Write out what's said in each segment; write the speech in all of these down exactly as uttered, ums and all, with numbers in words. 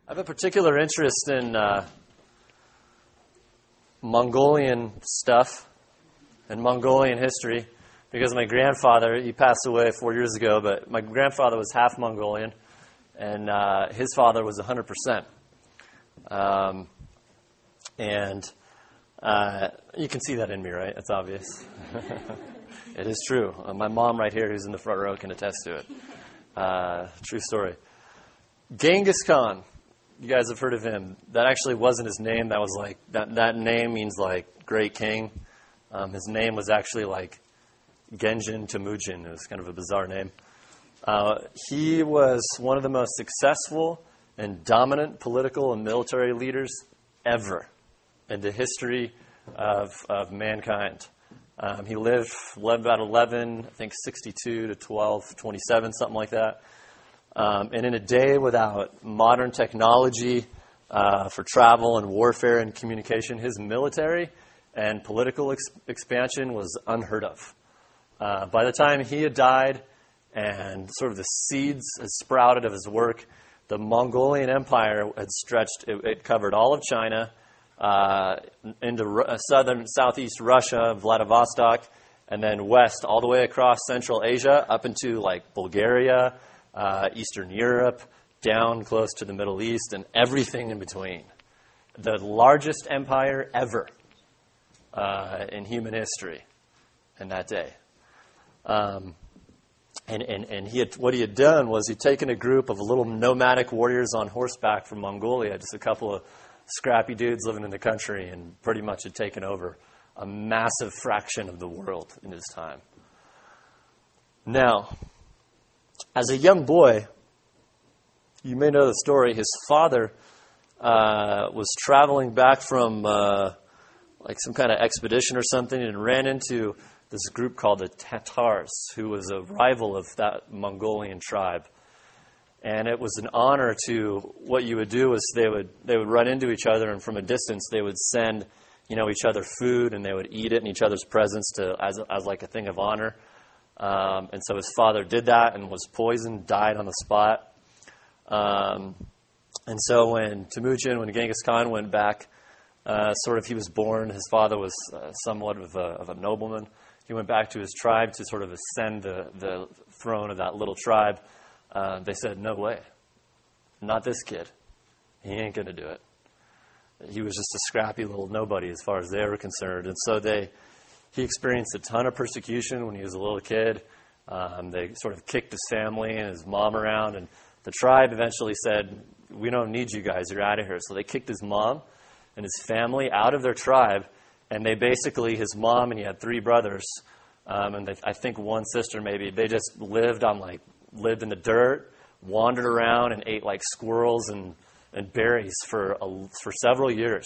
I have a particular interest in uh, Mongolian stuff and Mongolian history because my grandfather, he passed away four years ago, but my grandfather was half Mongolian, and uh, his father was one hundred percent. Um, and uh, you can see that in me, right? It's obvious. It is true. Uh, my mom right here, who's in the front row, can attest to it. Uh, true story. Genghis Khan. You guys have heard of him. That actually wasn't his name. That was like, that, that name means like great king. Um, his name was actually like Genjin Temujin. It was kind of a bizarre name. Uh, he was one of the most successful and dominant political and military leaders ever in the history of, of mankind. Um, he lived, lived about eleven, I think sixty-two to twelve twenty-seven, something like that. Um, and in a day without modern technology uh, for travel and warfare and communication, his military and political ex- expansion was unheard of. Uh, by the time he had died and sort of the seeds had sprouted of his work, the Mongolian Empire had stretched, it, it covered all of China, uh, into uh, southern, southeast Russia, Vladivostok, and then west all the way across Central Asia up into like Bulgaria, Uh, Eastern Europe, down close to the Middle East, and everything in between. The largest empire ever uh, in human history in that day. Um, and and, and he had, what he had done was he'd taken a group of little nomadic warriors on horseback from Mongolia, just a couple of scrappy dudes living in the country, and pretty much had taken over a massive fraction of the world in his time. Now, as a young boy, you may know the story, his father uh, was traveling back from uh, like some kind of expedition or something and ran into this group called the Tatars, who was a rival of that Mongolian tribe. And it was an honor to, what you would do is they would they would run into each other, and from a distance they would send, you know, each other food, and they would eat it in each other's presence to as as like a thing of honor. Um, and so his father did that and was poisoned, died on the spot. Um, and so when Temujin, when Genghis Khan went back, uh, sort of he was born, his father was uh, somewhat of a, of a nobleman. He went back to his tribe to sort of ascend the, the throne of that little tribe. Uh, they said, no way, not this kid. He ain't going to do it. He was just a scrappy little nobody as far as they were concerned. And so they... He experienced a ton of persecution when he was a little kid. Um, they sort of kicked his family and his mom around, and the tribe eventually said, we don't need you guys, you're out of here. So they kicked his mom and his family out of their tribe, and they basically, his mom, and he had three brothers, um, and they, I think one sister maybe, they just lived on like, lived in the dirt, wandered around and ate like squirrels and, and berries for, a, for several years.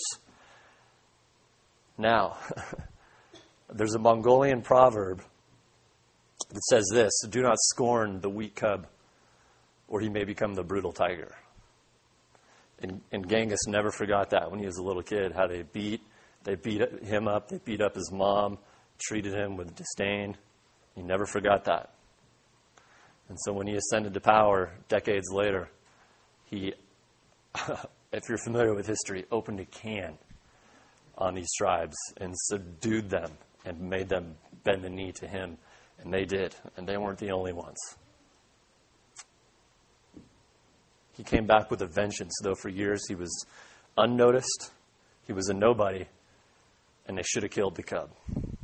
Now... There's a Mongolian proverb that says this: do not scorn the weak cub, or he may become the brutal tiger. And, and Genghis never forgot that when he was a little kid, how they beat, they beat him up, they beat up his mom, treated him with disdain. He never forgot that. And so when he ascended to power decades later, he, if you're familiar with history, opened a can on these tribes and subdued them and made them bend the knee to him. And they did. And they weren't the only ones. He came back with a vengeance, though for years he was unnoticed. He was a nobody. And they should have killed the cub.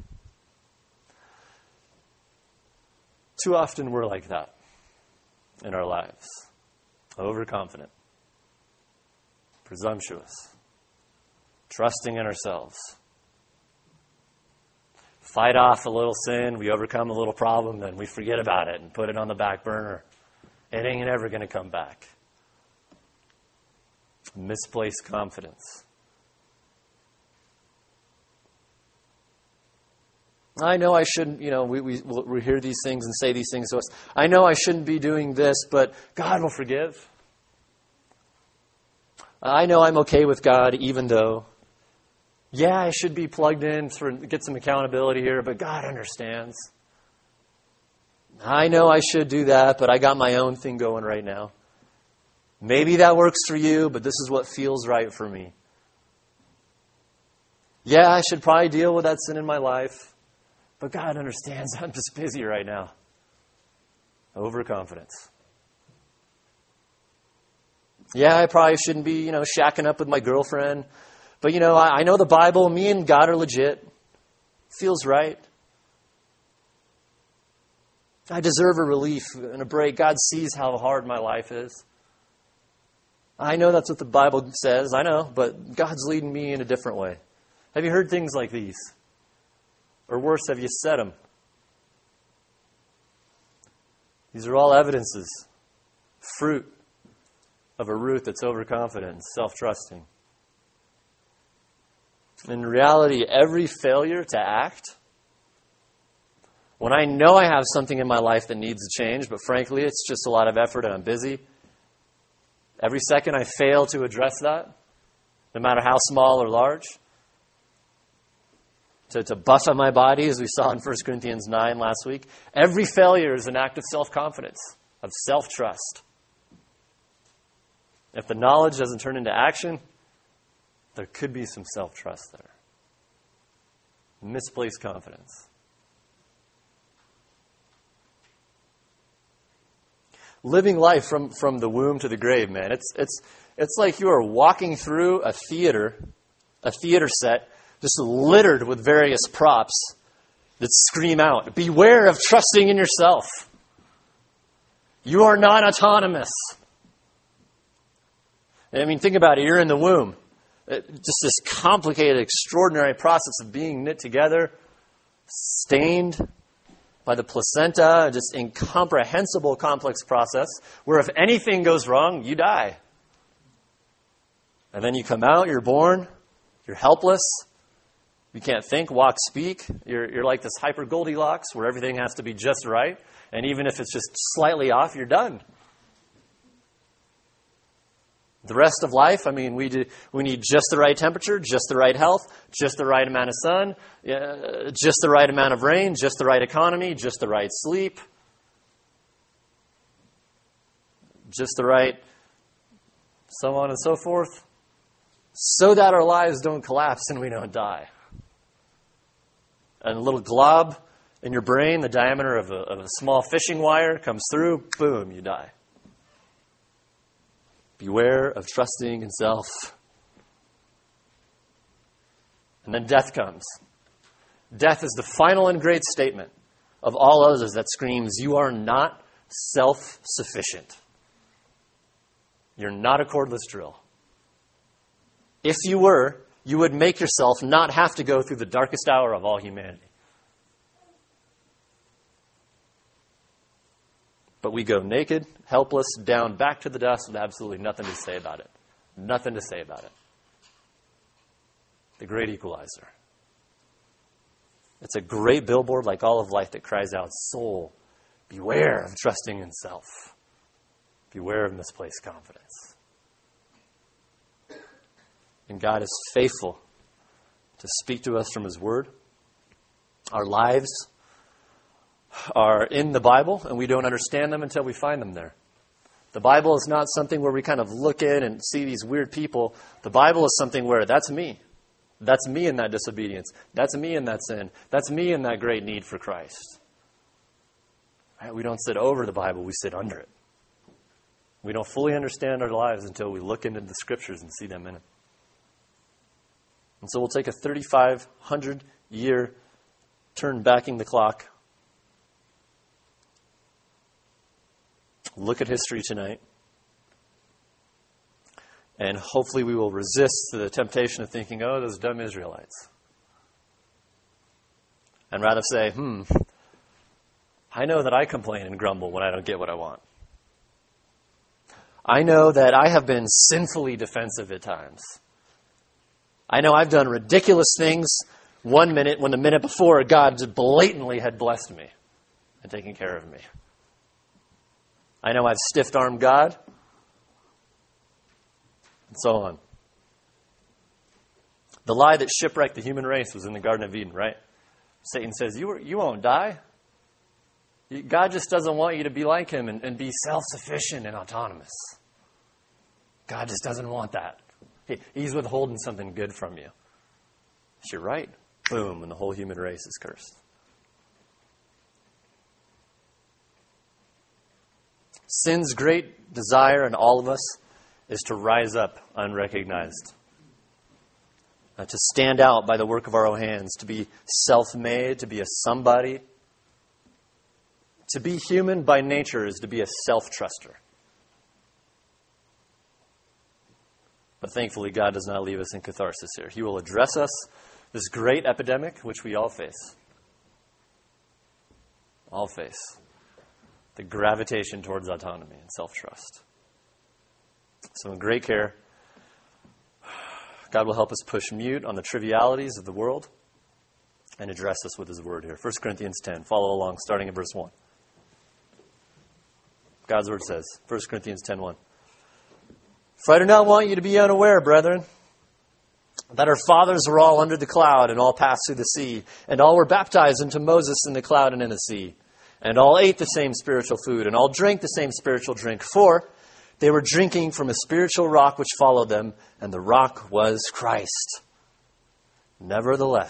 Too often we're like that in our lives. Overconfident. Presumptuous. Trusting in ourselves. Fight off a little sin, we overcome a little problem, then we forget about it and put it on the back burner. It ain't ever going to come back. Misplaced confidence. I know I shouldn't, you know, we, we, we hear these things and say these things to us. I know I shouldn't be doing this, but God will forgive. I know I'm okay with God, even though... Yeah, I should be plugged in for get some accountability here, but God understands. I know I should do that, but I got my own thing going right now. Maybe that works for you, but this is what feels right for me. Yeah, I should probably deal with that sin in my life, but God understands I'm just busy right now. Overconfidence. Yeah, I probably shouldn't be, you know, shacking up with my girlfriend, but, you know, I, I know the Bible. Me and God are legit. Feels right. I deserve a relief and a break. God sees how hard my life is. I know that's what the Bible says. I know, but God's leading me in a different way. Have you heard things like these? Or worse, have you said them? These are all evidences, fruit of a root that's overconfident and self-trusting. In reality, every failure to act, when I know I have something in my life that needs to change, but frankly, it's just a lot of effort and I'm busy, every second I fail to address that, no matter how small or large, to, to buffet my body, as we saw in First Corinthians nine last week, every failure is an act of self-confidence, of self-trust. If the knowledge doesn't turn into action, there could be some self-trust there. Misplaced confidence. Living life from, from the womb to the grave, man. It's it's it's like you are walking through a theater, a theater set, just littered with various props that scream out, beware of trusting in yourself. You are not autonomous. I mean, think about it. You're in the womb. It, just this complicated, extraordinary process of being knit together, stained by the placenta, just incomprehensible, complex process where if anything goes wrong, you die. And then you come out, you're born, you're helpless, you can't think, walk, speak. You're, you're like this hyper Goldilocks where everything has to be just right. And even if it's just slightly off, you're done. The rest of life, I mean, we do, we need just the right temperature, just the right health, just the right amount of sun, uh, just the right amount of rain, just the right economy, just the right sleep, just the right so on and so forth, so that our lives don't collapse and we don't die. And a little glob in your brain, the diameter of a, of a small fishing wire, comes through, boom, you die. Beware of trusting in self. And then death comes. Death is the final and great statement of all others that screams, you are not self-sufficient. You're not a cordless drill. If you were, you would make yourself not have to go through the darkest hour of all humanity. But we go naked, helpless, down, back to the dust with absolutely nothing to say about it. Nothing to say about it. The great equalizer. It's a great billboard like all of life that cries out, soul, beware of trusting in self. Beware of misplaced confidence. And God is faithful to speak to us from His Word. Our lives are in the Bible, and we don't understand them until we find them there. The Bible is not something where we kind of look in and see these weird people. The Bible is something where that's me. That's me in that disobedience. That's me in that sin. That's me in that great need for Christ. Right? We don't sit over the Bible, we sit under it. We don't fully understand our lives until we look into the Scriptures and see them in it. And so we'll take a thirty-five hundred year turn backing the clock. Look at history tonight. And hopefully we will resist the temptation of thinking, oh, those dumb Israelites. And rather say, hmm, I know that I complain and grumble when I don't get what I want. I know that I have been sinfully defensive at times. I know I've done ridiculous things one minute when the minute before God just blatantly had blessed me and taken care of me. I know I've stiff-armed God, and so on. The lie that shipwrecked the human race was in the Garden of Eden, right? Satan says, you, you won't die. God just doesn't want you to be like Him and, and be self-sufficient and autonomous. God just doesn't want that. He, he's withholding something good from you. You're right. Boom, and the whole human race is cursed. Sin's great desire in all of us is to rise up unrecognized. Uh, to stand out by the work of our own hands, to be self-made, to be a somebody. To be human by nature is to be a self-truster. But thankfully, God does not leave us in catharsis here. He will address us, this great epidemic which we all face. All face. The gravitation towards autonomy and self-trust. So in great care, God will help us push mute on the trivialities of the world and address us with His word here. First Corinthians ten. Follow along, starting at verse one. God's word says, First Corinthians ten one. For I do not want you to be unaware, brethren, that our fathers were all under the cloud and all passed through the sea, and all were baptized into Moses in the cloud and in the sea, and all ate the same spiritual food, and all drank the same spiritual drink, for they were drinking from a spiritual rock which followed them, and the rock was Christ. Nevertheless,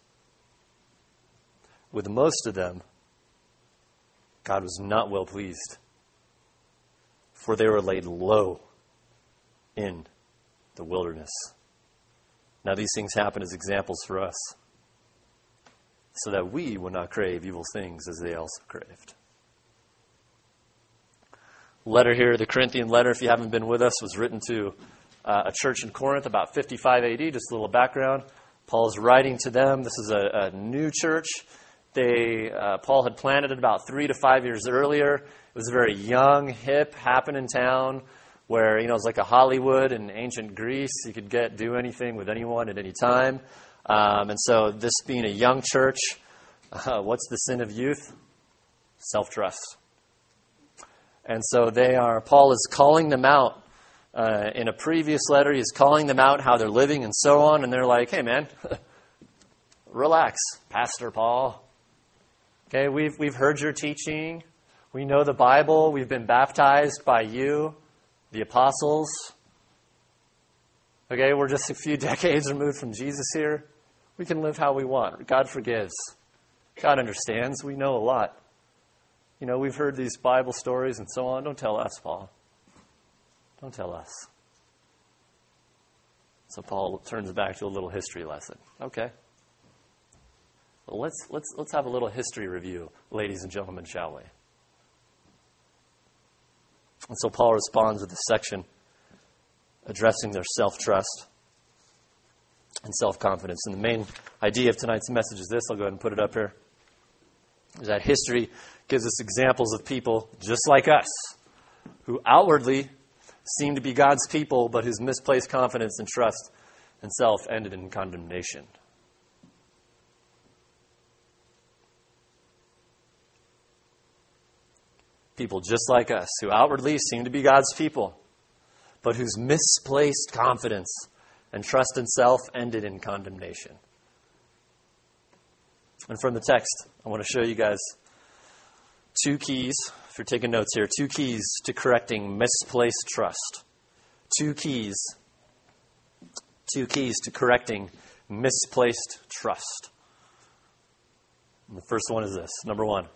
with most of them, God was not well pleased, for they were laid low in the wilderness. Now these things happen as examples for us, so that we will not crave evil things as they also craved. Letter here, the Corinthian letter, if you haven't been with us, was written to uh, a church in Corinth about fifty-five A D. Just a little background. Paul's writing to them. This is a, a new church. They uh, Paul had planted it about three to five years earlier. It was a very young, hip, happening town where, you know, it was like a Hollywood in ancient Greece. You could get do anything with anyone at any time. Um, and so this being a young church, uh, what's the sin of youth? Self-trust. And so they are, Paul is calling them out. Uh, in a previous letter, he's calling them out how they're living and so on. And they're like, hey, man, relax, Pastor Paul. Okay, we've, we've heard your teaching. We know the Bible. We've been baptized by you, the apostles. Okay, we're just a few decades removed from Jesus here. We can live how we want. God forgives. God understands. We know a lot. You know, we've heard these Bible stories and so on. Don't tell us, Paul. Don't tell us. So Paul turns back to a little history lesson. Okay. Well, let's let's let's have a little history review, ladies and gentlemen, shall we? And so Paul responds with a section addressing their self-trust and self-confidence. And the main idea of tonight's message is this. I'll go ahead and put it up here. Is that history gives us examples of people just like us who outwardly seem to be God's people, but whose misplaced confidence and trust and self ended in condemnation. People just like us who outwardly seem to be God's people, but whose misplaced confidence and trust in self ended in condemnation. And from the text, I want to show you guys two keys, if you're taking notes here, two keys to correcting misplaced trust. Two keys. Two keys to correcting misplaced trust. And the first one is this. Number one,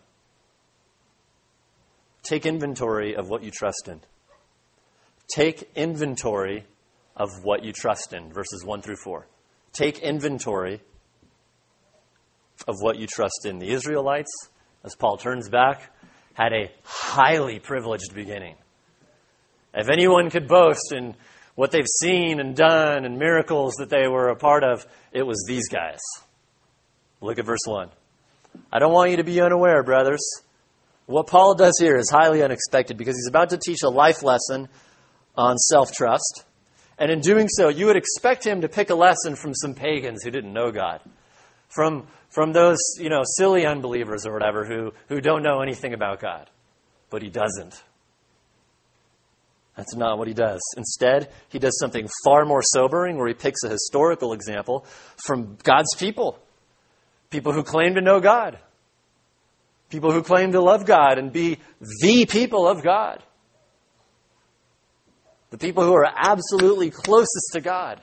take inventory of what you trust in. Take inventory of what you trust in, verses one through four. Take inventory of what you trust in. The Israelites, as Paul turns back, had a highly privileged beginning. If anyone could boast in what they've seen and done and miracles that they were a part of, it was these guys. Look at verse one. I don't want you to be unaware, brothers. What Paul does here is highly unexpected because he's about to teach a life lesson on self-trust. And in doing so, you would expect him to pick a lesson from some pagans who didn't know God. From from those, you know, silly unbelievers or whatever who, who don't know anything about God. But he doesn't. That's not what he does. Instead, he does something far more sobering where he picks a historical example from God's people. People who claim to know God. People who claim to love God and be the people of God. The people who are absolutely closest to God.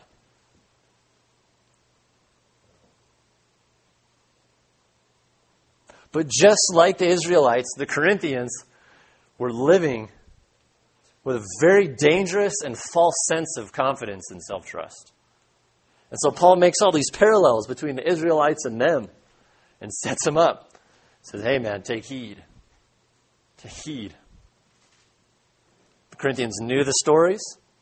But just like the Israelites, the Corinthians were living with a very dangerous and false sense of confidence and self-trust. And so Paul makes all these parallels between the Israelites and them and sets them up. Says, hey man, take heed. Take heed. The Corinthians knew the stories.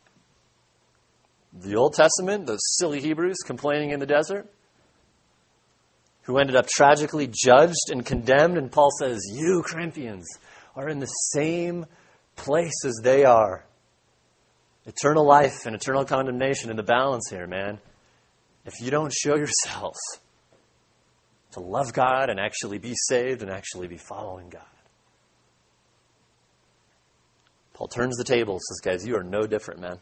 The Old Testament, those silly Hebrews complaining in the desert, who ended up tragically judged and condemned. And Paul says, you Corinthians are in the same place as they are. Eternal life and eternal condemnation in the balance here, man. If you don't show yourselves to love God and actually be saved and actually be following God. Paul turns the table and says, guys, you are no different, man.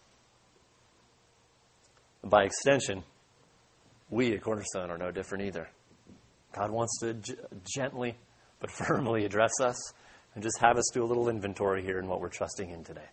And by extension, we at Cornerstone are no different either. God wants to g- gently but firmly address us and just have us do a little inventory here in what we're trusting in today.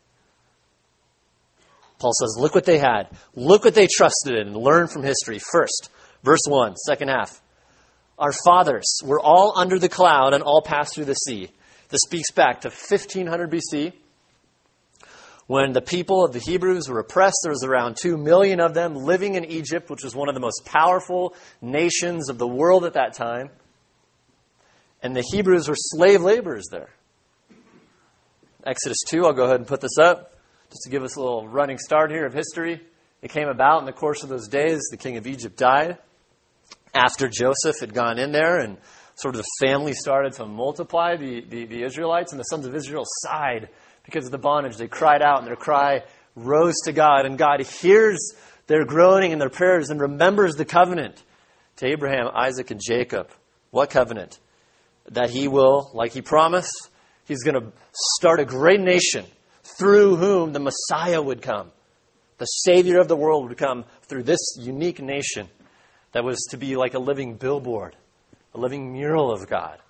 Paul says, look what they had. Look what they trusted in and learn from history. First, verse one, second half. Our fathers were all under the cloud and all passed through the sea. This speaks back to fifteen hundred B C, when the people of the Hebrews were oppressed. There was around two million of them living in Egypt, which was one of the most powerful nations of the world at that time. And the Hebrews were slave laborers there. Exodus two, I'll go ahead and put this up, just to give us a little running start here of history. It came about in the course of those days. The king of Egypt died after Joseph had gone in there, and sort of the family started to multiply. The, the, the Israelites and the sons of Israel sighed because of the bondage. They cried out, and their cry rose to God. And God hears their groaning and their prayers and remembers the covenant to Abraham, Isaac, and Jacob. What covenant? That he will, like he promised, he's going to start a great nation through whom the Messiah would come. The Savior of the world would come through this unique nation that was to be like a living billboard, a living mural of God.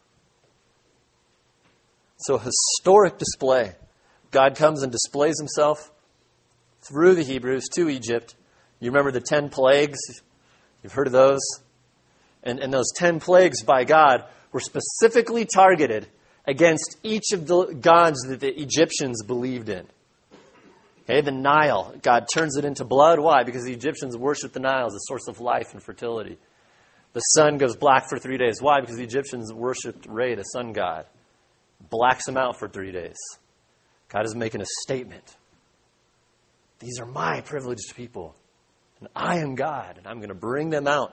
So a historic display. God comes and displays himself through the Hebrews to Egypt. You remember the ten plagues? You've heard of those? And, and those ten plagues by God were specifically targeted against each of the gods that the Egyptians believed in. Okay, the Nile, God turns it into blood. Why? Because the Egyptians worshiped the Nile as a source of life and fertility. The sun goes black for three days. Why? Because the Egyptians worshipped Re, the sun god. Blacks them out for three days. God is making a statement. These are my privileged people. And I am God, and I'm going to bring them out.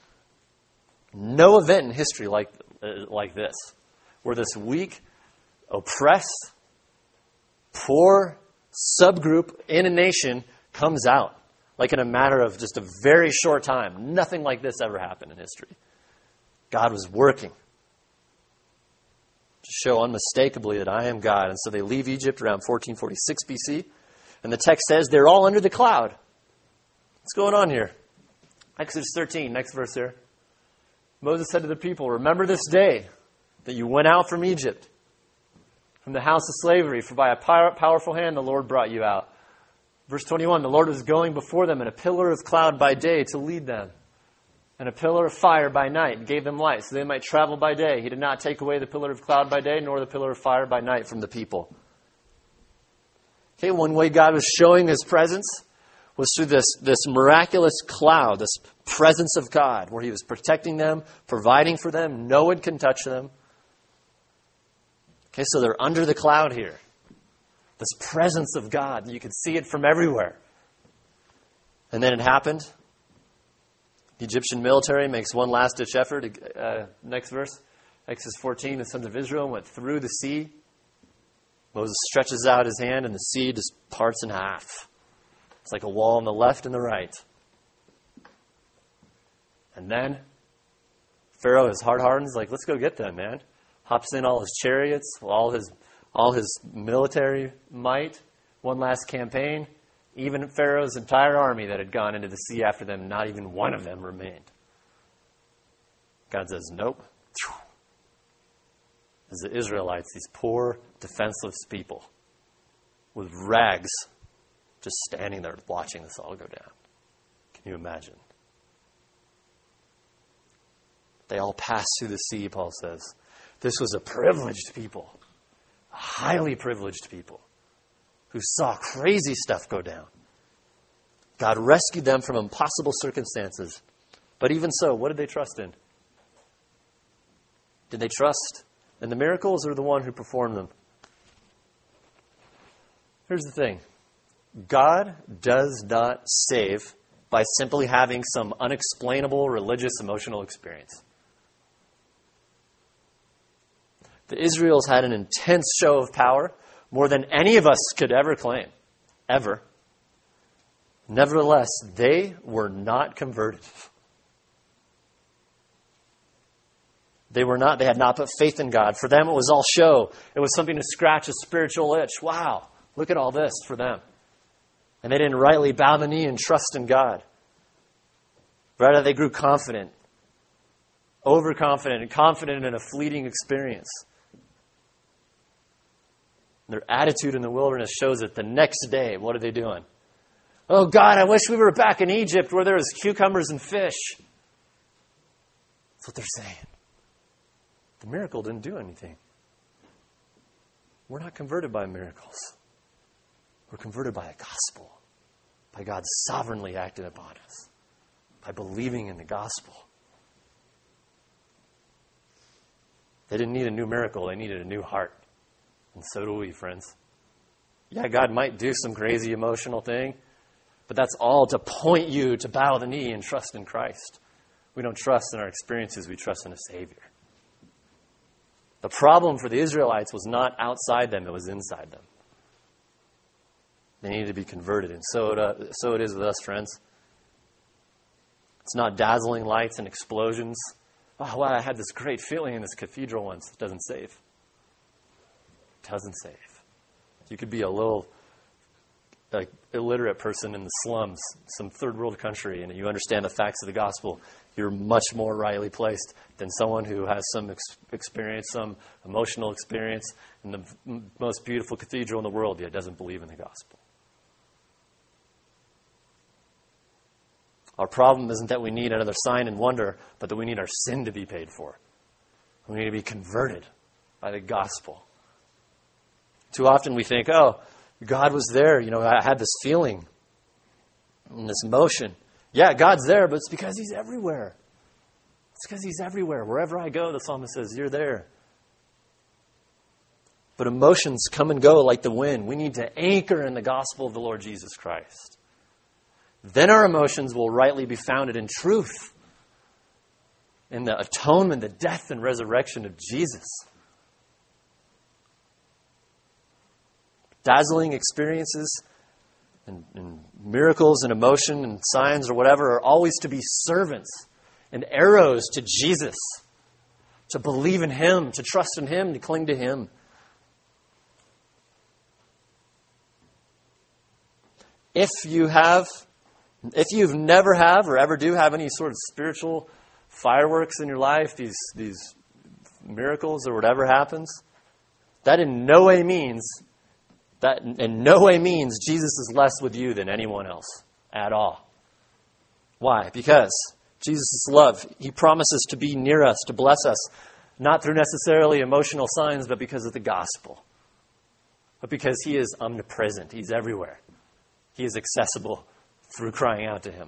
No event in history like, uh, like this, where this weak, oppressed, poor subgroup in a nation comes out. Like in a matter of just a very short time. Nothing like this ever happened in history. God was working to show unmistakably that I am God. And so they leave Egypt around fourteen forty-six B C. And the text says they're all under the cloud. What's going on here? Exodus thirteen, next verse here. Moses said to the people, remember this day that you went out from Egypt, from the house of slavery, for by a powerful hand the Lord brought you out. Verse twenty-one, the Lord was going before them in a pillar of cloud by day to lead them, and a pillar of fire by night, and gave them light, so they might travel by day. He did not take away the pillar of cloud by day, nor the pillar of fire by night from the people. Okay, one way God was showing his presence was through this, this miraculous cloud, this presence of God, where he was protecting them, providing for them. No one can touch them. Okay, so they're under the cloud here. This presence of God. You could see it from everywhere. And then it happened. The Egyptian military makes one last-ditch effort. Uh, next verse. Exodus fourteen, the sons of Israel went through the sea. Moses stretches out his hand and the sea just parts in half. It's like a wall on the left and the right. And then Pharaoh is hard-hardened. He's like, let's go get them, man. Hops in all his chariots, all his all his military might. One last campaign. Even Pharaoh's entire army that had gone into the sea after them, not even one of them remained. God says, nope. As the Israelites, these poor, defenseless people with rags just standing there watching this all go down. Can you imagine? They all passed through the sea, Paul says. This was a privileged people, a highly privileged people who saw crazy stuff go down. God rescued them from impossible circumstances. But even so, what did they trust in? Did they trust in the miracles or the one who performed them? Here's the thing. God does not save by simply having some unexplainable religious emotional experience. The Israelites had an intense show of power, more than any of us could ever claim, ever. Nevertheless, they were not converted. They were not, they had not put faith in God. For them, it was all show. It was something to scratch a spiritual itch. Wow, look at all this for them. And they didn't rightly bow the knee and trust in God. Rather, they grew confident, overconfident, and confident in a fleeting experience. Their attitude in the wilderness shows it. The next day, what are they doing? Oh, God, I wish we were back in Egypt where there was cucumbers and fish. That's what they're saying. The miracle didn't do anything. We're not converted by miracles. We're converted by a gospel, by God sovereignly acting upon us, by believing in the gospel. They didn't need a new miracle. They needed a new heart. And so do we, friends. Yeah, God might do some crazy emotional thing, but that's all to point you to bow the knee and trust in Christ. We don't trust in our experiences. We trust in a Savior. The problem for the Israelites was not outside them. It was inside them. They needed to be converted. And so it, uh, so it is with us, friends. It's not dazzling lights and explosions. Oh, wow, I had this great feeling in this cathedral once. It doesn't save. It doesn't save. You could be a little like, illiterate person in the slums, some third world country, and you understand the facts of the gospel. You're much more rightly placed than someone who has some ex- experience, some emotional experience in the m- most beautiful cathedral in the world, yet doesn't believe in the gospel. Our problem isn't that we need another sign and wonder, but that we need our sin to be paid for. We need to be converted by the gospel. Too often we think, oh, God was there. You know, I had this feeling and this emotion. Yeah, God's there, but it's because He's everywhere. It's because He's everywhere. Wherever I go, the psalmist says, you're there. But emotions come and go like the wind. We need to anchor in the gospel of the Lord Jesus Christ. Then our emotions will rightly be founded in truth, in the atonement, the death and resurrection of Jesus. Dazzling experiences and, and miracles and emotion and signs or whatever are always to be servants and arrows to Jesus, to believe in Him, to trust in Him, to cling to Him. If you have, if you've never have or ever do have any sort of spiritual fireworks in your life, these these miracles or whatever happens, that in no way means That in no way means Jesus is less with you than anyone else at all. Why? Because Jesus' love, He promises to be near us, to bless us, not through necessarily emotional signs, but because of the gospel. But because He is omnipresent. He's everywhere. He is accessible through crying out to Him.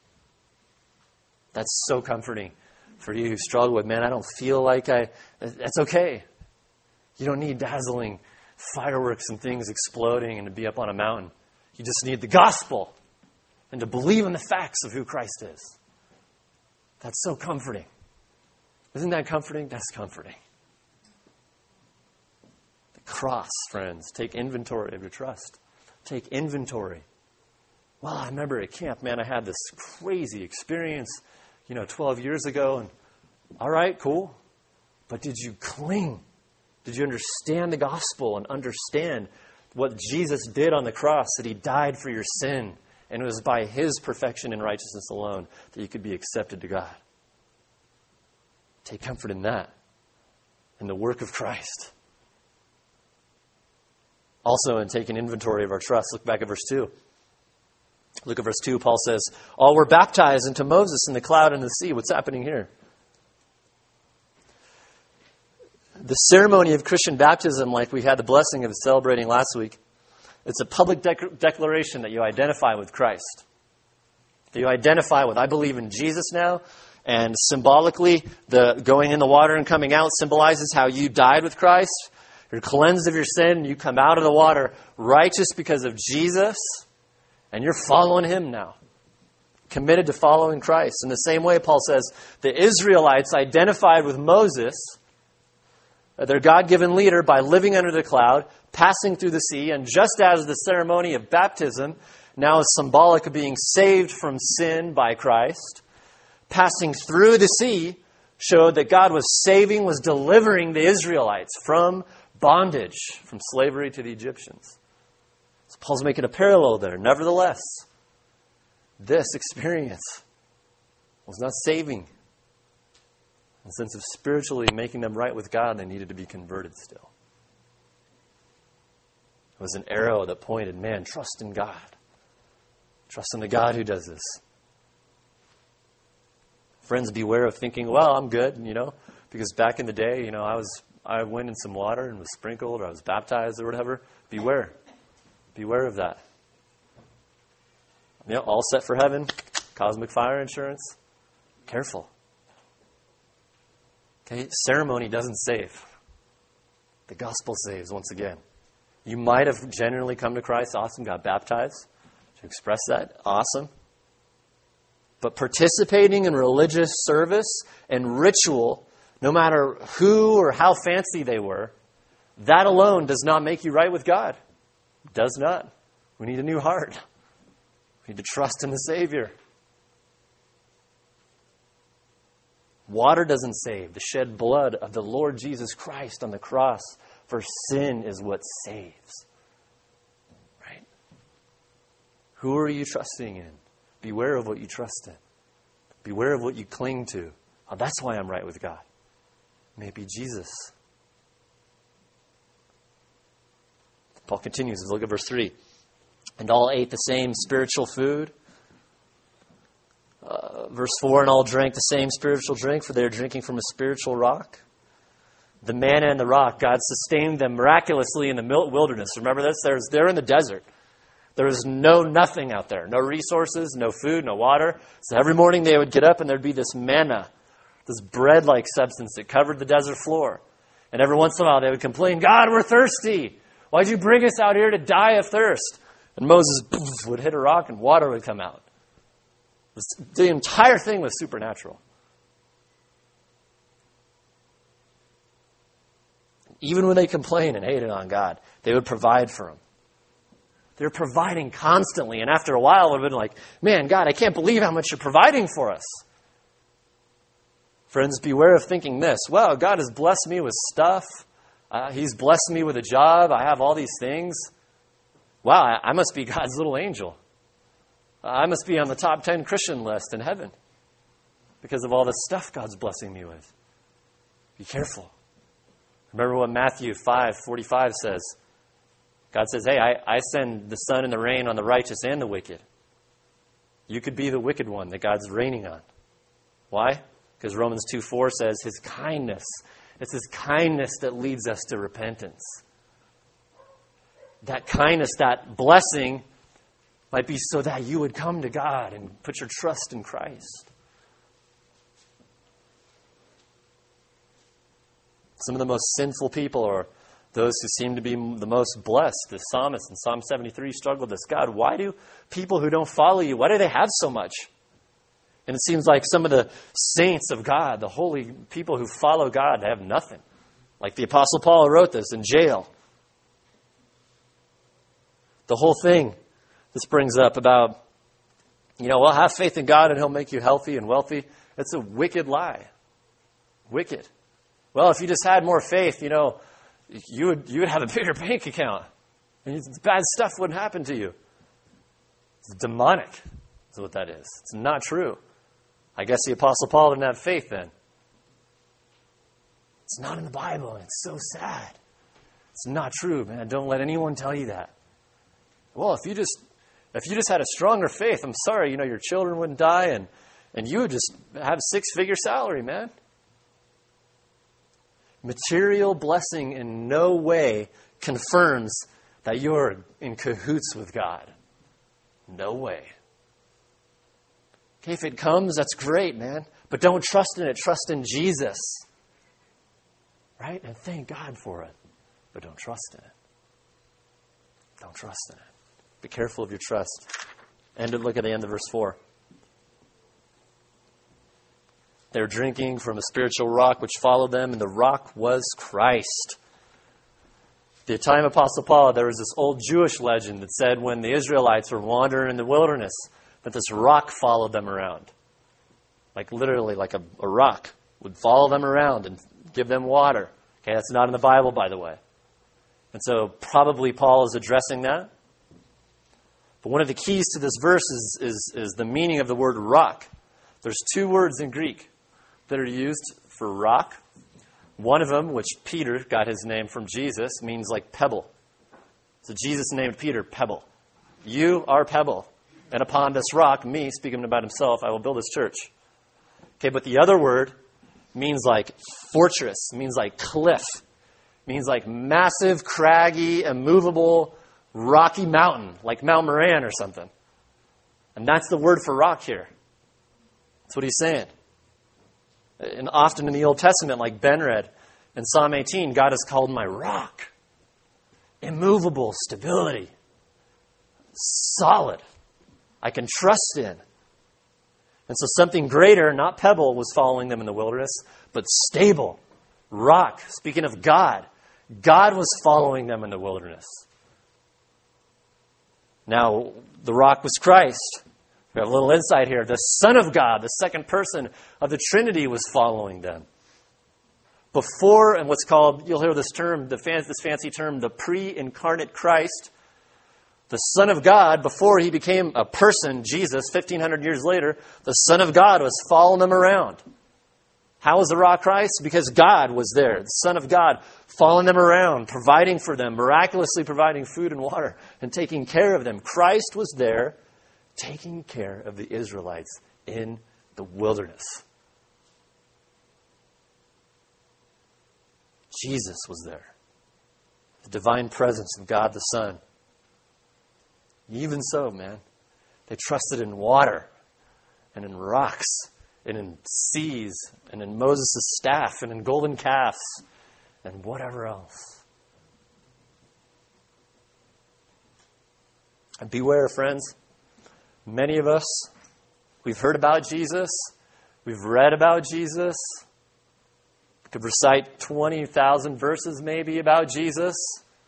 That's so comforting for you who struggle with, man, I don't feel like I... That's okay. You don't need dazzling fireworks and things exploding and to be up on a mountain. You just need the gospel and to believe in the facts of who Christ is. That's so comforting. Isn't that comforting? That's comforting. The cross, friends. Take inventory of your trust. Take inventory. Well, I remember at camp, man, I had this crazy experience, you know, twelve years ago. And all right, cool. But did you cling? Did you understand the gospel and understand what Jesus did on the cross, that He died for your sin, and it was by His perfection and righteousness alone that you could be accepted to God? Take comfort in that, in the work of Christ. Also, in taking inventory of our trust, look back at verse two. Look at verse two. Paul says, all were baptized into Moses in the cloud and the sea. What's happening here? The ceremony of Christian baptism, like we had the blessing of celebrating last week, it's a public dec- declaration that you identify with Christ. That you identify with, I believe in Jesus now. And symbolically, the going in the water and coming out symbolizes how you died with Christ. You're cleansed of your sin. And you come out of the water righteous because of Jesus. And you're following him now. Committed to following Christ. In the same way, Paul says, the Israelites identified with Moses, their God-given leader, by living under the cloud, passing through the sea. And just as the ceremony of baptism now is symbolic of being saved from sin by Christ, passing through the sea showed that God was saving, was delivering the Israelites from bondage, from slavery to the Egyptians. So Paul's making a parallel there. Nevertheless, this experience was not saving. In the sense of spiritually making them right with God, they needed to be converted still. It was an arrow that pointed, man, trust in God. Trust in the God who does this. Friends, beware of thinking, well, I'm good, you know, because back in the day, you know, I was I went in some water and was sprinkled or I was baptized or whatever. Beware. Beware of that. You know, all set for heaven, cosmic fire insurance. Careful. Okay, ceremony doesn't save. The gospel saves once again. You might have genuinely come to Christ, awesome, got baptized to express that, awesome. But participating in religious service and ritual, no matter who or how fancy they were, that alone does not make you right with God. It does not. We need a new heart. We need to trust in the Savior. Water doesn't save. The shed blood of the Lord Jesus Christ on the cross for sin is what saves. Right? Who are you trusting in? Beware of what you trust in. Beware of what you cling to. Oh, that's why I'm right with God. May it be Jesus. Paul continues. Let's look at verse three. And all ate the same spiritual food. Uh, verse four, and all drank the same spiritual drink, for they are drinking from a spiritual rock. The manna and the rock, God sustained them miraculously in the wilderness. Remember this? There's, they're in the desert. There was no nothing out there. No resources, no food, no water. So every morning they would get up and there'd be this manna, this bread-like substance that covered the desert floor. And every once in a while they would complain, God, we're thirsty. Why'd you bring us out here to die of thirst? And Moses poof, would hit a rock and water would come out. The entire thing was supernatural. Even when they complained and hated on God, they would provide for them. They're providing constantly. And after a while, it would have been like, man, God, I can't believe how much you're providing for us. Friends, beware of thinking this. Well, God has blessed me with stuff. Uh, he's blessed me with a job. I have all these things. Wow, I, I must be God's little angel. Uh, I must be on the top ten Christian list in heaven because of all the stuff God's blessing me with. Be careful. Remember what Matthew five forty-five says. God says, hey, I, I send the sun and the rain on the righteous and the wicked. You could be the wicked one that God's raining on. Why? Because Romans two four says his kindness. It's his kindness that leads us to repentance. That kindness, that blessing might be so that you would come to God and put your trust in Christ. Some of the most sinful people are those who seem to be the most blessed. The psalmist in Psalm seventy-three struggled with this. God, why do people who don't follow you, why do they have so much? And it seems like some of the saints of God, the holy people who follow God, they have nothing. Like the Apostle Paul wrote this in jail. The whole thing this brings up about, you know, well, have faith in God and he'll make you healthy and wealthy. It's a wicked lie. Wicked. Well, if you just had more faith, you know, you would you would have a bigger bank account. And bad stuff wouldn't happen to you. It's demonic is what that is. It's not true. I guess the Apostle Paul didn't have faith then. It's not in the Bible, and it's so sad. It's not true, man. Don't let anyone tell you that. Well, if you just If you just had a stronger faith, I'm sorry, you know, your children wouldn't die and, and you would just have a six-figure salary, man. Material blessing in no way confirms that you're in cahoots with God. No way. Okay, if it comes, that's great, man. But don't trust in it. Trust in Jesus. Right? And thank God for it. But don't trust in it. Don't trust in it. Be careful of your trust. And look at the end of verse four. They were drinking from a spiritual rock which followed them, and the rock was Christ. The time of Apostle Paul, there was this old Jewish legend that said when the Israelites were wandering in the wilderness, that this rock followed them around. Like literally, like a, a rock would follow them around and give them water. Okay, that's not in the Bible, by the way. And so probably Paul is addressing that. But one of the keys to this verse is, is, is the meaning of the word rock. There's two words in Greek that are used for rock. One of them, which Peter got his name from Jesus, means like pebble. So Jesus named Peter Pebble. You are Pebble. And upon this rock, me, speaking about himself, I will build this church. Okay, but the other word means like fortress, means like cliff, means like massive, craggy, immovable, rocky mountain, like Mount Moran or something. And that's the word for rock here. That's what he's saying. And often in the Old Testament, like Ben read in Psalm eighteen, God is called my rock. Immovable stability. Solid. I can trust in. And so something greater, not pebble, was following them in the wilderness, but stable. Rock. Speaking of God, God was following them in the wilderness. Now, the rock was Christ. We have a little insight here. The Son of God, the second person of the Trinity, was following them. Before, and what's called, you'll hear this term, the fan, this fancy term, the pre-incarnate Christ, the Son of God, before he became a person, Jesus, fifteen hundred years later, the Son of God was following them around. How was the rock Christ? Because God was there. The Son of God following them around, providing for them, miraculously providing food and water, and taking care of them. Christ was there, taking care of the Israelites in the wilderness. Jesus was there. The divine presence of God the Son. Even so, man, they trusted in water and in rocks and in seas and in Moses' staff and in golden calves and whatever else. And beware, friends. Many of us, we've heard about Jesus. We've read about Jesus. We could recite twenty thousand verses maybe about Jesus.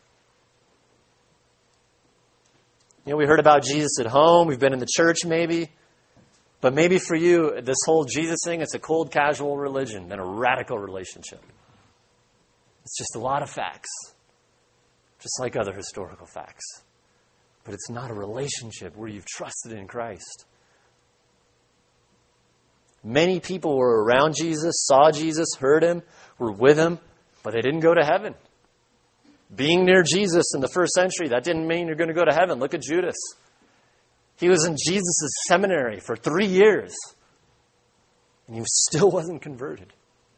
You know, we heard about Jesus at home. We've been in the church maybe. But maybe for you, this whole Jesus thing, it's a cold, casual religion and a radical relationship. It's just a lot of facts. Just like other historical facts. But it's not a relationship where you've trusted in Christ. Many people were around Jesus, saw Jesus, heard him, were with him, but they didn't go to heaven. Being near Jesus in the first century, that didn't mean you're going to go to heaven. Look at Judas. He was in Jesus' seminary for three years, and he still wasn't converted.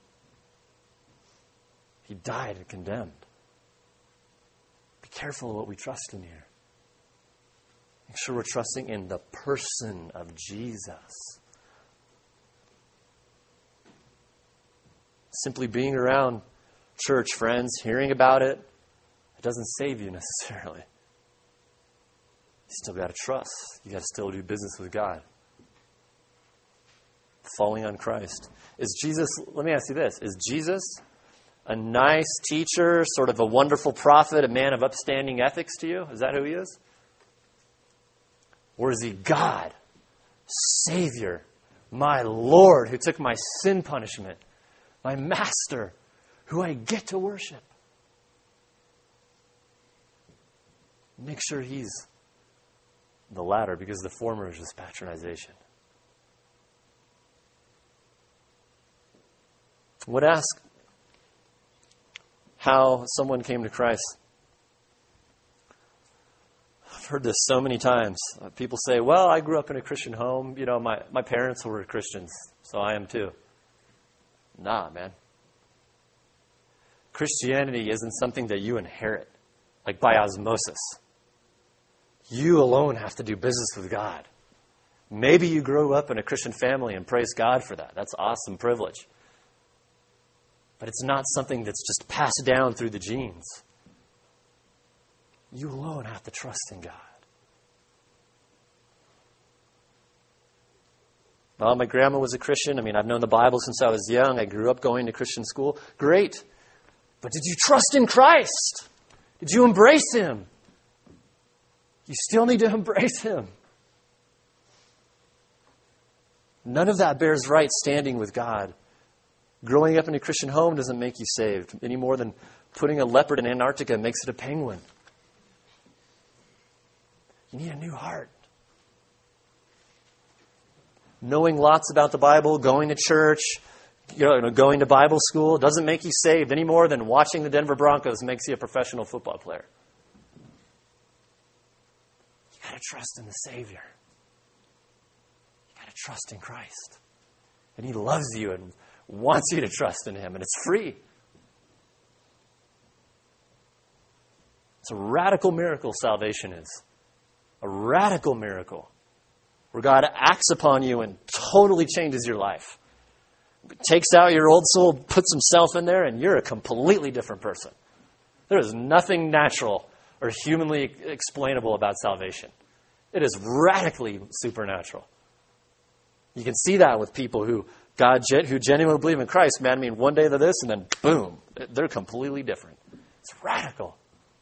He died and condemned. Be careful of what we trust in here. Make sure we're trusting in the person of Jesus. Simply being around church friends, hearing about it, it doesn't save you necessarily. You still got to trust. You got to still do business with God. Falling on Christ. Is Jesus, let me ask you this, is Jesus a nice teacher, sort of a wonderful prophet, a man of upstanding ethics to you? Is that who he is? Or is he God, Savior, my Lord, who took my sin punishment, my Master, who I get to worship? Make sure he's the latter, because the former is just patronization. I would ask how someone came to Christ. I've heard this so many times. Uh, people say, well, I grew up in a Christian home. You know, my, my parents were Christians, so I am too. Nah, man. Christianity isn't something that you inherit, like by osmosis. You alone have to do business with God. Maybe you grew up in a Christian family and praise God for that. That's awesome privilege. But it's not something that's just passed down through the genes. You alone have to trust in God. Well, my grandma was a Christian. I mean, I've known the Bible since I was young. I grew up going to Christian school. Great. But did you trust in Christ? Did you embrace Him? You still need to embrace Him. None of that bears right standing with God. Growing up in a Christian home doesn't make you saved, any more than putting a leopard in Antarctica makes it a penguin. You need a new heart. Knowing lots about the Bible, going to church, you know, going to Bible school doesn't make you saved any more than watching the Denver Broncos makes you a professional football player. You got to trust in the Savior. You got to trust in Christ. And He loves you and wants you to trust in Him, and it's free. It's a radical miracle salvation is. A radical miracle where God acts upon you and totally changes your life. Takes out your old soul, puts Himself in there, and you're a completely different person. There is nothing natural or humanly explainable about salvation. It is radically supernatural. You can see that with people who God who genuinely believe in Christ. Man, I mean, one day they're this, and then boom, they're completely different. It's radical.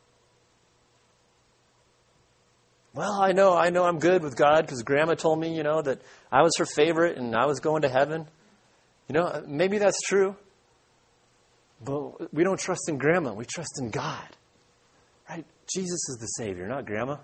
Well, I know, I know I'm good with God because Grandma told me, you know, that I was her favorite and I was going to heaven. You know, maybe that's true. But we don't trust in Grandma. We trust in God. Right? Jesus is the Savior, not Grandma.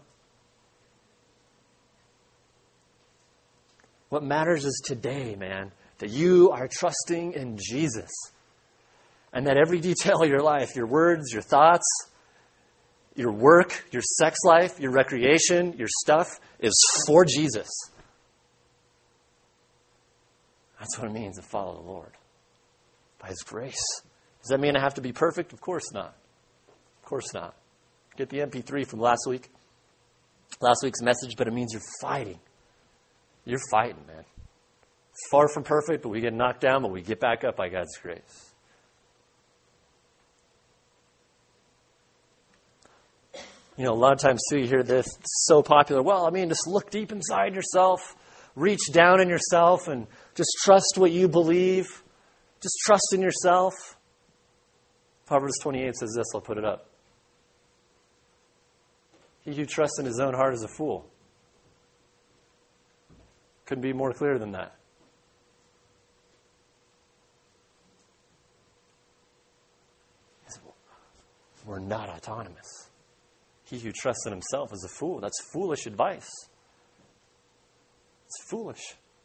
What matters is today, man, that you are trusting in Jesus. And that every detail of your life, your words, your thoughts, your work, your sex life, your recreation, your stuff is for Jesus. That's what it means to follow the Lord. By His grace. Does that mean I have to be perfect? Of course not. Of course not. Get the M P three from last week. Last week's message, but it means you're fighting. You're fighting, man. It's far from perfect, but we get knocked down, but we get back up by God's grace. You know, a lot of times, too, you hear this, it's so popular. Well, I mean, just look deep inside yourself, reach down in yourself, and just trust what you believe. Just trust in yourself. Proverbs twenty-eight says this, I'll put it up. He who trusts in his own heart is a fool. Couldn't be more clear than that. We're not autonomous. He who trusts in himself is a fool. That's foolish advice. It's foolish.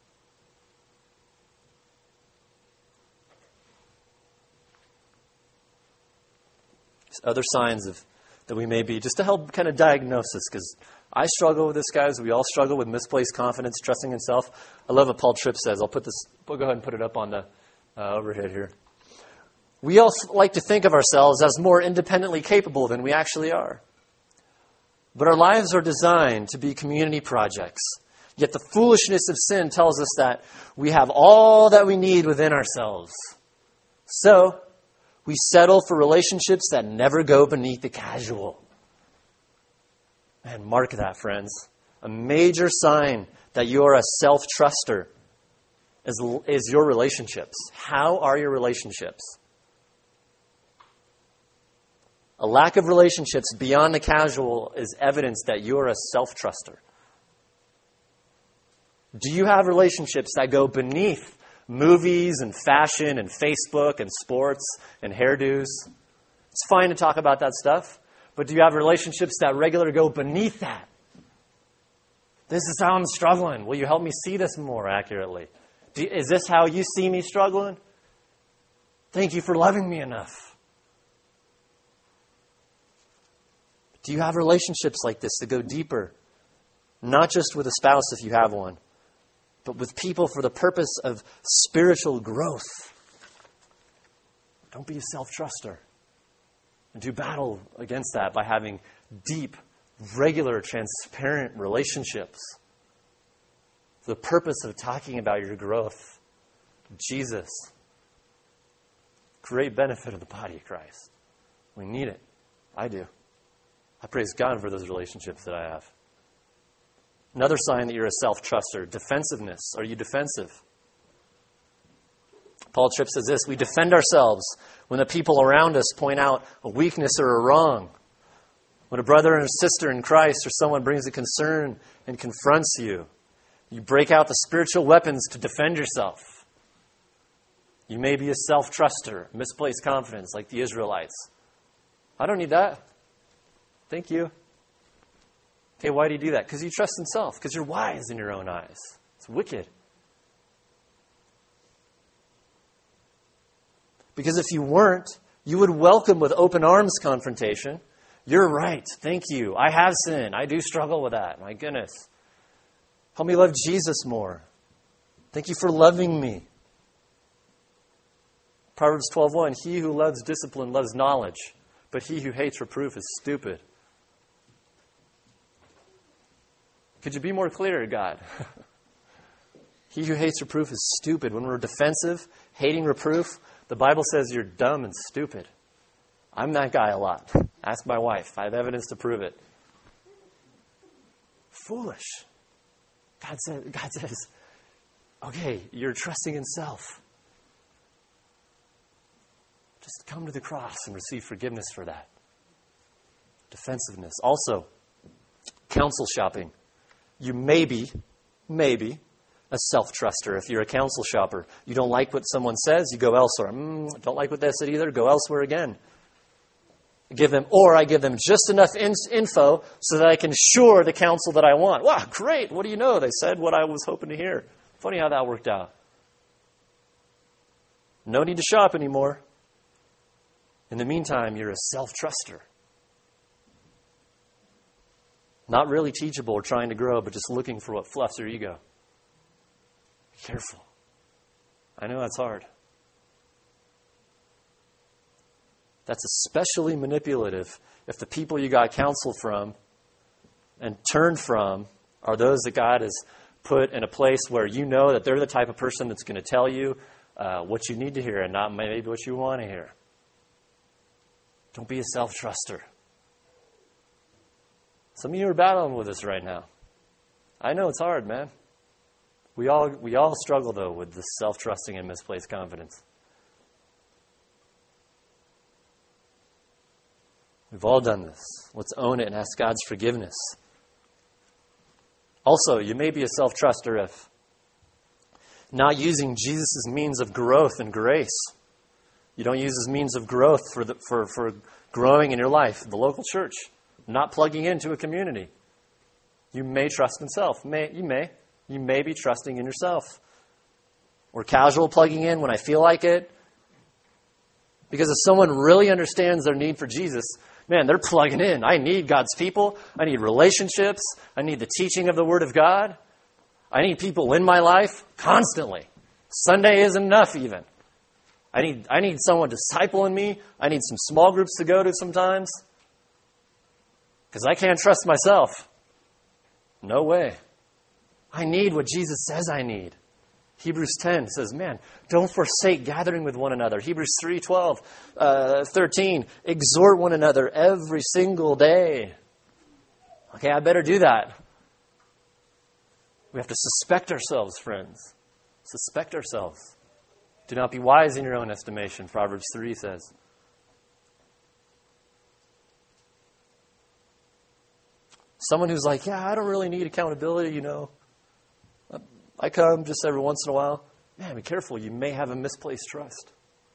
There's other signs of that we may be, just to help kind of diagnose this, because I struggle with this, guys. We all struggle with misplaced confidence, trusting in self. I love what Paul Tripp says. I'll put this, we'll go ahead and put it up on the uh, overhead here. We all like to think of ourselves as more independently capable than we actually are. But our lives are designed to be community projects. Yet the foolishness of sin tells us that we have all that we need within ourselves. So, we settle for relationships that never go beneath the casual. And mark that, friends. A major sign that you're a self-truster is, is your relationships. How are your relationships? A lack of relationships beyond the casual is evidence that you're a self-truster. Do you have relationships that go beneath movies and fashion and Facebook and sports and hairdos? It's fine to talk about that stuff, but do you have relationships that regularly go beneath that? This is how I'm struggling. Will you help me see this more accurately? Do, is this how you see me struggling? Thank you for loving me enough. Do you have relationships like this that go deeper? Not just with a spouse if you have one, but with people for the purpose of spiritual growth. Don't be a self-truster. And do battle against that by having deep, regular, transparent relationships. For the purpose of talking about your growth. Jesus. Great benefit of the body of Christ. We need it. I do. I praise God for those relationships that I have. Another sign that you're a self-truster, defensiveness. Are you defensive? Paul Tripp says this, we defend ourselves when the people around us point out a weakness or a wrong. When a brother and a sister in Christ or someone brings a concern and confronts you, you break out the spiritual weapons to defend yourself. You may be a self-truster, misplaced confidence like the Israelites. I don't need that. Thank you. Okay, why do you do that? Because you trust in self. Because you're wise in your own eyes. It's wicked. Because if you weren't, you would welcome with open arms confrontation. You're right. Thank you. I have sinned. I do struggle with that. My goodness. Help me love Jesus more. Thank you for loving me. Proverbs twelve one, he who loves discipline loves knowledge, but he who hates reproof is stupid. Could you be more clear, God? He who hates reproof is stupid. When we're defensive, hating reproof, the Bible says you're dumb and stupid. I'm that guy a lot. Ask my wife. I have evidence to prove it. Foolish. God says, God says, okay, you're trusting in self. Just come to the cross and receive forgiveness for that. Defensiveness. Also, counsel shopping. You may be, maybe, a self-truster. If you're a counsel shopper, you don't like what someone says, you go elsewhere. Mm, don't like what they said either, go elsewhere again. Give them, or I give them just enough in, info so that I can assure the counsel that I want. Wow, great. What do you know? They said what I was hoping to hear. Funny how that worked out. No need to shop anymore. In the meantime, you're a self-truster. Not really teachable or trying to grow, but just looking for what fluffs your ego. Be careful. I know that's hard. That's especially manipulative if the people you got counsel from and turned from are those that God has put in a place where you know that they're the type of person that's going to tell you uh, what you need to hear and not maybe what you want to hear. Don't be a self-truster. Some of you are battling with this right now. I know it's hard, man. We all we all struggle, though, with this self-trusting and misplaced confidence. We've all done this. Let's own it and ask God's forgiveness. Also, you may be a self-truster if not using Jesus' means of growth and grace. You don't use his means of growth for the, for, for growing in your life, the local church, not plugging into a community. You may trust in self. May, you may. You may be trusting in yourself. Or casual plugging in when I feel like it. Because if someone really understands their need for Jesus, man, they're plugging in. I need God's people. I need relationships. I need the teaching of the Word of God. I need people in my life constantly. Sunday isn't enough even. I need I need someone discipling me. I need some small groups to go to sometimes. Because I can't trust myself. No way. I need what Jesus says I need. Hebrews ten says, man, don't forsake gathering with one another. Hebrews three twelve, uh, thirteen, exhort one another every single day. Okay, I better do that. We have to suspect ourselves, friends. Suspect ourselves. Do not be wise in your own estimation, Proverbs three says. Someone who's like, yeah, I don't really need accountability, you know. I come just every once in a while. Man, be careful. You may have a misplaced trust.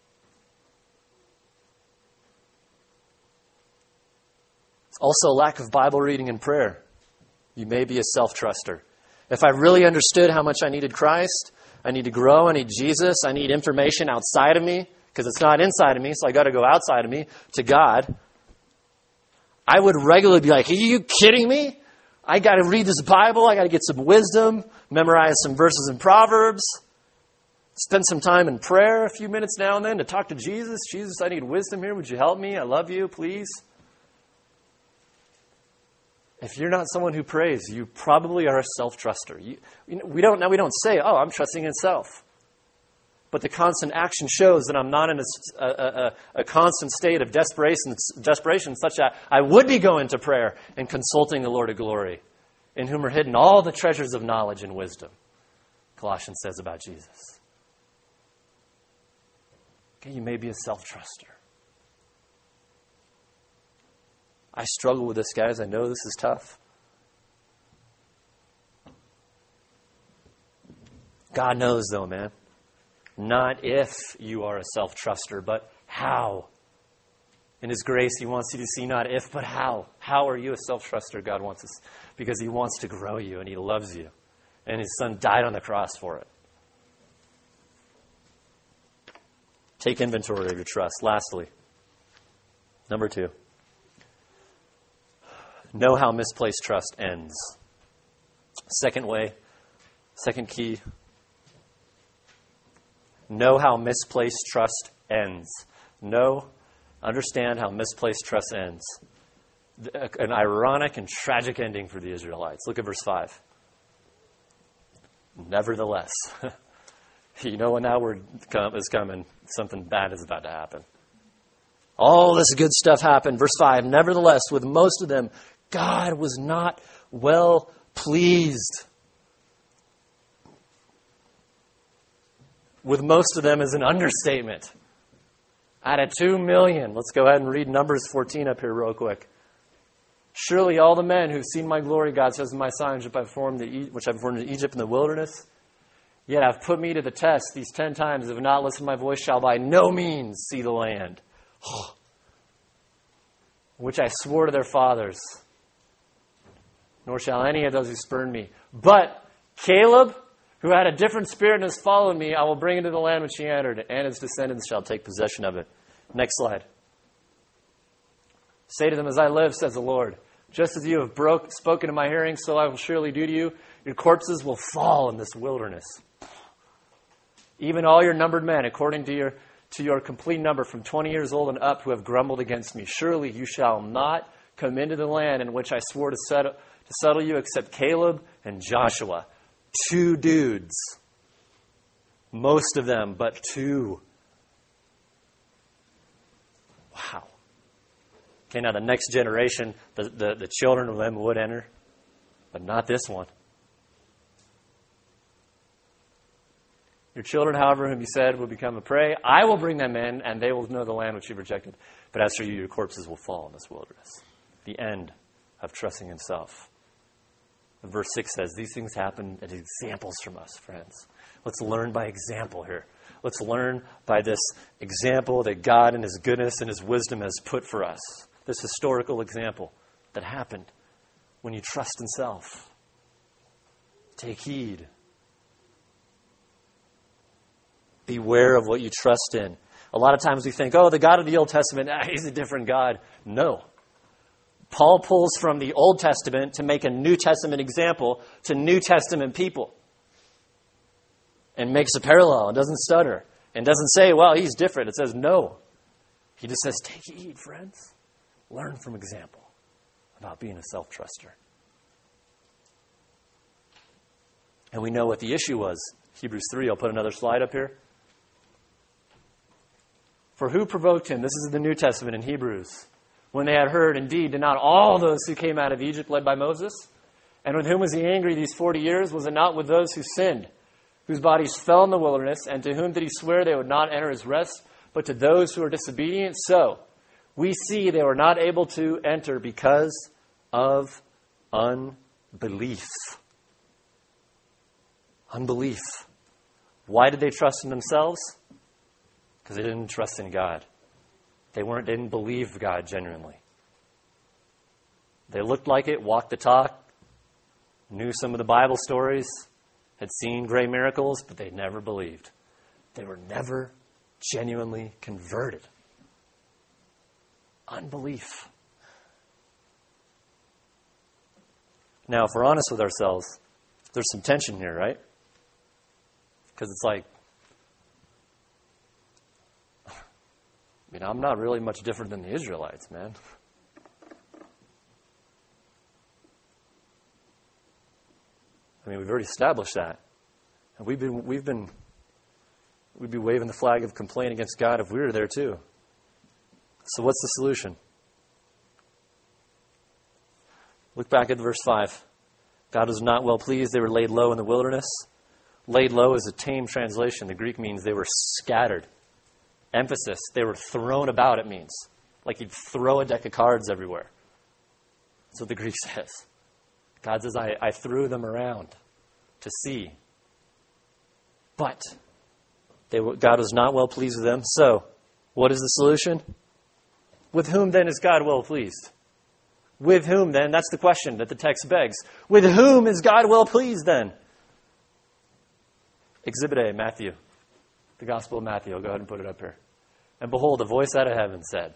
Also, lack of Bible reading and prayer. You may be a self-truster. If I really understood how much I needed Christ, I need to grow, I need Jesus, I need information outside of me, because it's not inside of me, so I got to go outside of me to God. I would regularly be like, are you kidding me? I got to read this Bible. I got to get some wisdom, memorize some verses in Proverbs, spend some time in prayer a few minutes now and then to talk to Jesus. Jesus, I need wisdom here. Would you help me? I love you, please. If you're not someone who prays, you probably are a self-truster. You, you know, we don't now we don't say, "Oh, I'm trusting in self," but the constant action shows that I'm not in a, a, a, a constant state of desperation, desperation, such that I would be going to prayer and consulting the Lord of glory, in whom are hidden all the treasures of knowledge and wisdom. Colossians says about Jesus. Okay, you may be a self-truster. I struggle with this, guys. I know this is tough. God knows, though, man. Not if you are a self-truster, but how. In His grace, He wants you to see not if, but how. How are you a self-truster? God wants us. Because He wants to grow you, and He loves you. And His Son died on the cross for it. Take inventory of your trust. Lastly, number two. Know how misplaced trust ends. Second way, second key. Know how misplaced trust ends. Know, understand how misplaced trust ends. An ironic and tragic ending for the Israelites. Look at verse five. Nevertheless, you know when that word is coming, something bad is about to happen. All this good stuff happened. Verse five, nevertheless, with most of them, God was not well pleased. With most of them is an understatement. Out of two million, let's go ahead and read Numbers fourteen up here real quick. Surely all the men who've seen my glory, God says in my signs, which I performed which I performed in Egypt in the wilderness, yet I've put me to the test these ten times, if not listened to my voice, shall by no means see the land, which I swore to their fathers, nor shall any of those who spurned me. But Caleb, who had a different spirit and has followed me, I will bring into the land which he entered, and his descendants shall take possession of it. Next slide. Say to them, as I live, says the Lord, just as you have broke, spoken in my hearing, so I will surely do to you. Your corpses will fall in this wilderness. Even all your numbered men, according to your, to your complete number, from twenty years old and up, who have grumbled against me. Surely you shall not come into the land in which I swore to settle, to settle you, except Caleb and Joshua. Two dudes. Most of them, but two. Wow. Okay, now the next generation, the, the, the children of them would enter, but not this one. Your children, however, whom you said will become a prey, I will bring them in, and they will know the land which you rejected. But as for you, your corpses will fall in this wilderness. The end of trusting in self. Verse six says, these things happen as examples from us, friends. Let's learn by example here. Let's learn by this example that God in His goodness and His wisdom has put for us. This historical example that happened when you trust in self. Take heed. Beware of what you trust in. A lot of times we think, oh, the God of the Old Testament, ah, He's a different God. No. Paul pulls from the Old Testament to make a New Testament example to New Testament people. And makes a parallel and doesn't stutter. And doesn't say, well, He's different. It says, no. He just says, take heed, friends. Learn from example about being a self-truster. And we know what the issue was. Hebrews three, I'll put another slide up here. For who provoked him? This is the New Testament in Hebrews. When they had heard, indeed, did not all those who came out of Egypt led by Moses? And with whom was He angry these forty years? Was it not with those who sinned, whose bodies fell in the wilderness? And to whom did He swear they would not enter His rest, but to those who are disobedient? So, we see they were not able to enter because of unbelief. Unbelief. Why did they trust in themselves? Because they didn't trust in God. They weren't didn't believe God genuinely. They looked like it, walked the talk, knew some of the Bible stories, had seen great miracles, but they never believed. They were never genuinely converted. Unbelief. Now, if we're honest with ourselves, there's some tension here, right? Because it's like, I mean, I'm not really much different than the Israelites, man. I mean, we've already established that. And we've been, we've been, we'd be waving the flag of complaint against God if we were there too. So what's the solution? Look back at verse five. God was not well pleased. They were laid low in the wilderness. Laid low is a tame translation. The Greek means they were scattered. Emphasis, they were thrown about, it means. Like you'd throw a deck of cards everywhere. That's what the Greek says. God says, I, I threw them around to see. But they, God was not well pleased with them. So, what is the solution? With whom then is God well pleased? With whom then? That's the question that the text begs. With whom is God well pleased then? Exhibit A, Matthew. The Gospel of Matthew. I'll go ahead and put it up here. And behold, a voice out of heaven said,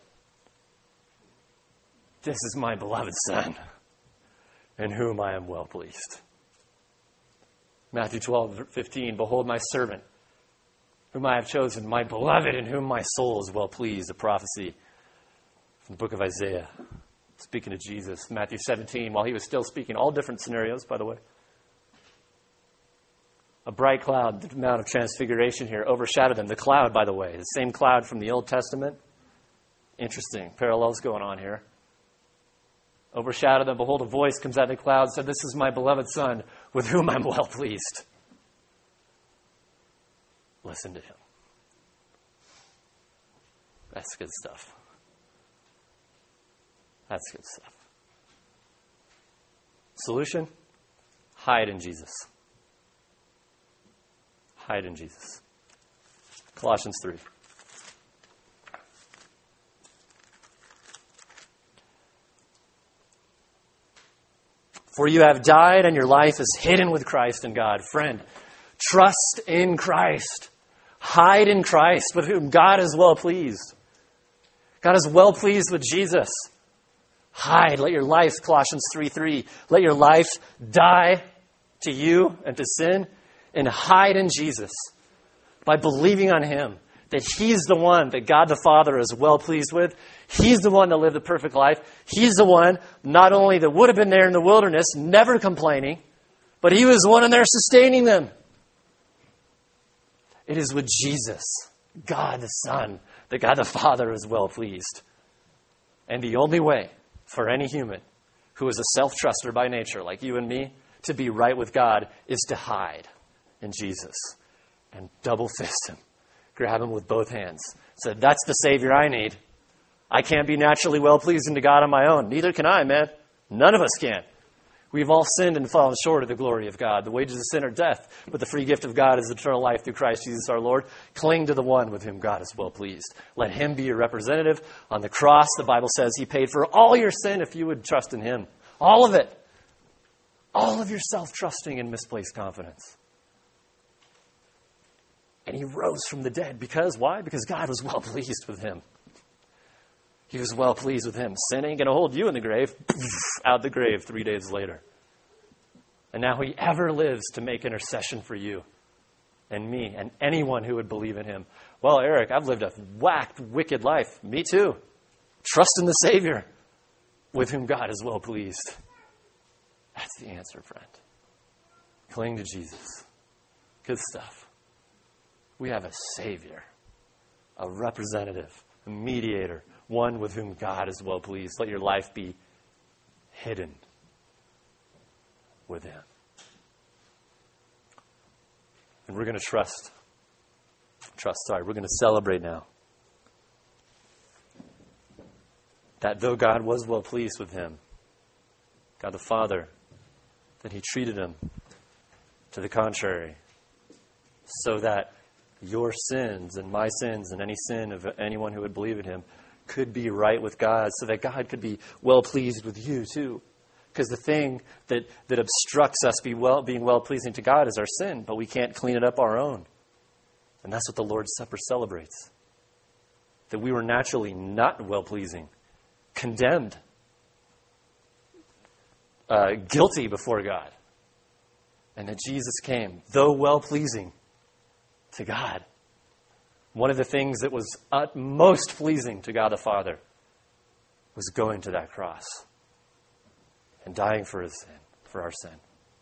"This is my beloved Son, in whom I am well pleased." Matthew twelve, fifteen, behold my servant, whom I have chosen, my beloved, in whom my soul is well pleased. A prophecy from the book of Isaiah, speaking of Jesus. Matthew seventeen, while he was still speaking, all different scenarios, by the way. A bright cloud, the Mount of Transfiguration here, overshadowed them. The cloud, by the way, the same cloud from the Old Testament. Interesting parallels going on here. Overshadowed them. Behold, a voice comes out of the cloud, said, "This is my beloved Son, with whom I'm well pleased." Listen to him. That's good stuff. That's good stuff. Solution? Hide in Jesus. Hide in Jesus. Colossians three. For you have died, and your life is hidden with Christ in God. Friend, trust in Christ. Hide in Christ, with whom God is well pleased. God is well pleased with Jesus. Hide. Let your life, Colossians three three, let your life die to you and to sin, and hide in Jesus by believing on him, that he's the one that God the Father is well pleased with. He's the one that lived a perfect life. He's the one not only that would have been there in the wilderness, never complaining, but he was the one in there sustaining them. It is with Jesus, God the Son, that God the Father is well pleased. And the only way for any human who is a self-truster by nature, like you and me, to be right with God is to hide in Jesus and double fist him. Grab him with both hands. Say, that's the Savior I need. I can't be naturally well-pleasing to God on my own. Neither can I, man. None of us can. We've all sinned and fallen short of the glory of God. The wages of sin are death, but the free gift of God is eternal life through Christ Jesus our Lord. Cling to the one with whom God is well-pleased. Let him be your representative. On the cross, the Bible says he paid for all your sin if you would trust in him. All of it. All of your self-trusting and misplaced confidence. And he rose from the dead. Because, why? Because God was well pleased with him. He was well pleased with him. Sin ain't going to hold you in the grave. Out the grave three days later. And now he ever lives to make intercession for you and me and anyone who would believe in him. Well, Eric, I've lived a whacked, wicked life. Me too. Trust in the Savior with whom God is well pleased. That's the answer, friend. Cling to Jesus. Good stuff. We have a Savior, a representative, a mediator, one with whom God is well pleased. Let your life be hidden with him. And we're going to trust. Trust, sorry. We're going to celebrate now. That though God was well pleased with him, God the Father, that he treated him to the contrary, so that your sins and my sins and any sin of anyone who would believe in him could be right with God, so that God could be well pleased with you too. Because the thing that, that obstructs us be well, being well pleasing to God is our sin, but we can't clean it up our own. And that's what the Lord's Supper celebrates. That we were naturally not well pleasing, condemned. uh, guilty before God. And that Jesus came, though well-pleasing to God. One of the things that was utmost pleasing to God the Father was going to that cross and dying for his sin, for our sin.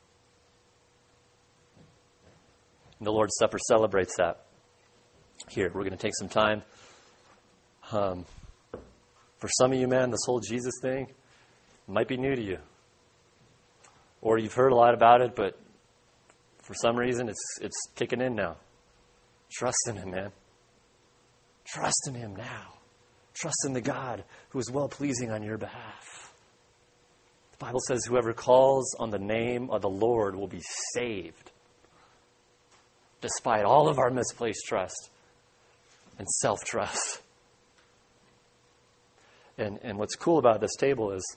And the Lord's Supper celebrates that. Here, we're going to take some time. Um, for some of you, man, this whole Jesus thing might be new to you. Or you've heard a lot about it, but for some reason it's it's kicking in now. Trust in him, man. Trust in him now. Trust in the God who is well-pleasing on your behalf. The Bible says whoever calls on the name of the Lord will be saved. Despite all of our misplaced trust and self-trust. And and what's cool about this table is,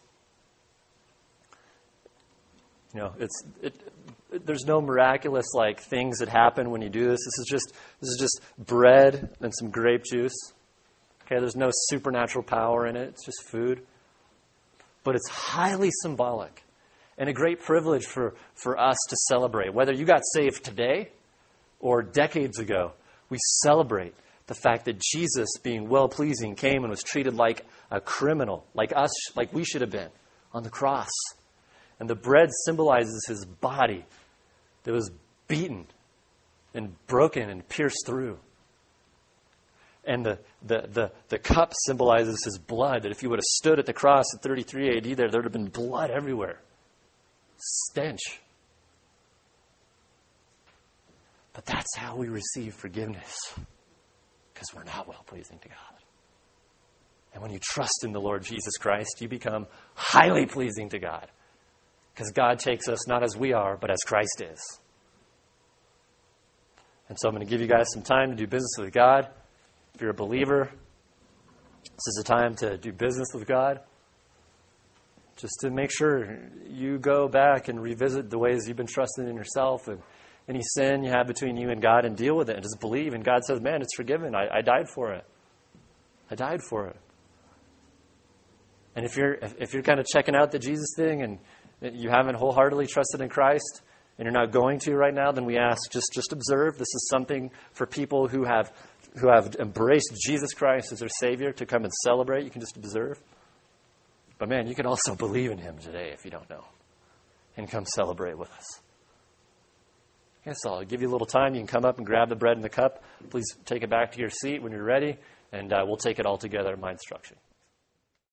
you know, it's it, it, there's no miraculous like things that happen when you do this. This is just this is just bread and some grape juice. Okay, there's no supernatural power in it. It's just food. But it's highly symbolic and a great privilege for, for us to celebrate. Whether you got saved today or decades ago, we celebrate the fact that Jesus, being well-pleasing, came and was treated like a criminal, like us, like we should have been, on the cross. And the bread symbolizes his body that was beaten and broken and pierced through. And the, the, the, the cup symbolizes his blood, that if he would have stood at the cross in thirty-three A D, there, there would have been blood everywhere. Stench. But that's how we receive forgiveness. Because we're not well-pleasing to God. And when you trust in the Lord Jesus Christ, you become highly pleasing to God. Because God takes us not as we are, but as Christ is. And so I'm going to give you guys some time to do business with God. If you're a believer, this is a time to do business with God. Just to make sure you go back and revisit the ways you've been trusting in yourself and any sin you have between you and God and deal with it and just believe. And God says, man, it's forgiven. I, I died for it. I died for it. And if you're if, if you're kind of checking out the Jesus thing and you haven't wholeheartedly trusted in Christ and you're not going to right now, then we ask, just, just observe. This is something for people who have who have embraced Jesus Christ as their Savior to come and celebrate. You can just observe. But man, you can also believe in him today if you don't know. And come celebrate with us. I guess I'll give you a little time. You can come up and grab the bread and the cup. Please take it back to your seat when you're ready. And uh, we'll take it all together in my instruction.